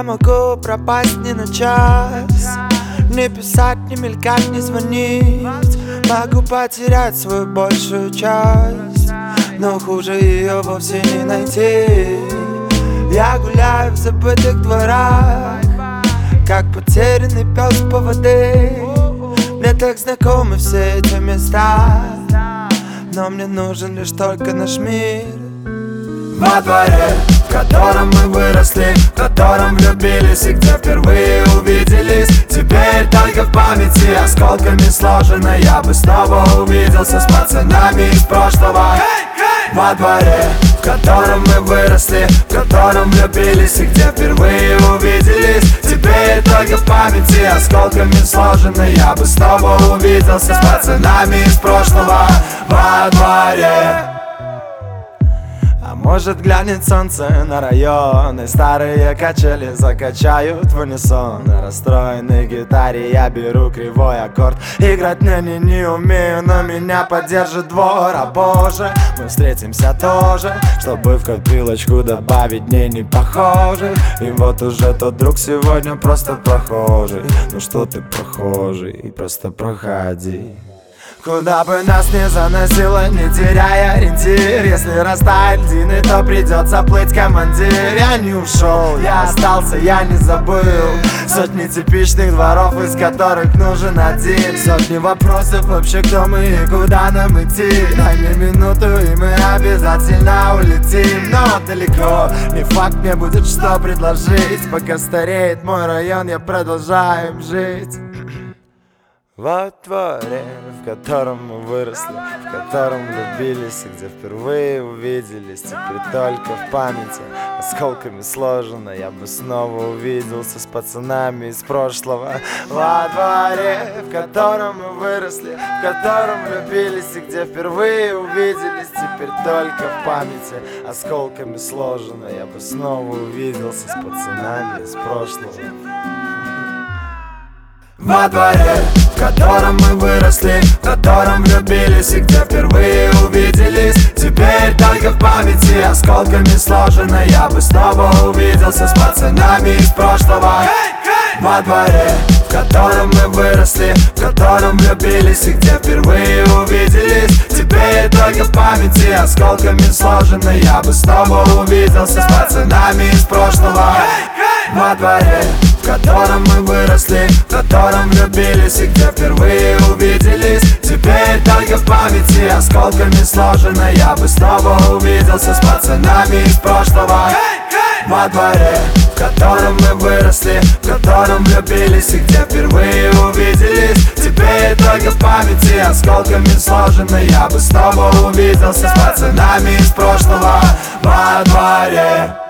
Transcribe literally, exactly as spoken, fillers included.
могу пропасть ни на час. Не писать, не мелькать, не звонить. Могу потерять свою большую часть, но хуже ее вовсе не найти. Я гуляю в забытых дворах, как потерянный пес по воде. Мне так знакомы все эти места, но мне нужен лишь только наш мир. Во дворе, в котором мы выросли, в котором влюбились и где впервые увиделись. Теперь только в памяти осколками сложено. Я бы снова увиделся с пацанами из прошлого. Во дворе, в котором мы выросли, в котором влюбились и где впервые увиделись. Теперь только в памяти осколками сложено. Я бы снова увиделся с пацанами из прошлого. Во дворе. А может глянет солнце на район, и старые качели закачают в унисон. На расстроенной гитаре я беру кривой аккорд. Играть на ней не умею, но меня поддержит двор. А боже, мы встретимся тоже, чтобы в копилочку добавить дней не похожих. И вот уже тот друг сегодня просто прохожий. Ну что ты прохожий, просто проходи. Куда бы нас ни заносило, не теряя ориентир. Если растают льдины, то придется плыть, командир. Я не ушел, я остался, я не забыл. Сотни типичных дворов, из которых нужен один. Сотни вопросов вообще, кто мы и куда нам идти. Дай мне минуту, и мы обязательно улетим. Но далеко, не факт, мне будет что предложить. Пока стареет мой район, я продолжаю им жить. Во дворе, в котором мы выросли, в котором влюбились и где впервые увиделись. Теперь только в памяти осколками сложено. Я бы снова увиделся с пацанами из прошлого. Во дворе, в котором мы выросли, в котором влюбились и где впервые увиделись. Теперь только в памяти осколками сложено. Я бы снова увиделся с пацанами из прошлого. Во дворе, в котором мы выросли, в котором влюбились и где впервые увиделись. Теперь только в памяти осколками сложено. Я бы снова увиделся с пацанами из прошлого. Во дворе, в котором мы выросли, в котором влюбились и где впервые увиделись. Теперь только в памяти осколками сложено. Я бы снова увиделся с пацанами из прошлого. Во дворе, в котором мы выросли, в котором влюбились и где впервые увиделись. Теперь только в памяти осколками сложено. Я бы снова увиделся с пацанами из прошлого. Во дворе, в котором мы выросли, в котором влюбились и где впервые увиделись. Теперь только в памяти осколками сложено. Я бы снова увиделся с пацанами из прошлого. Во дворе.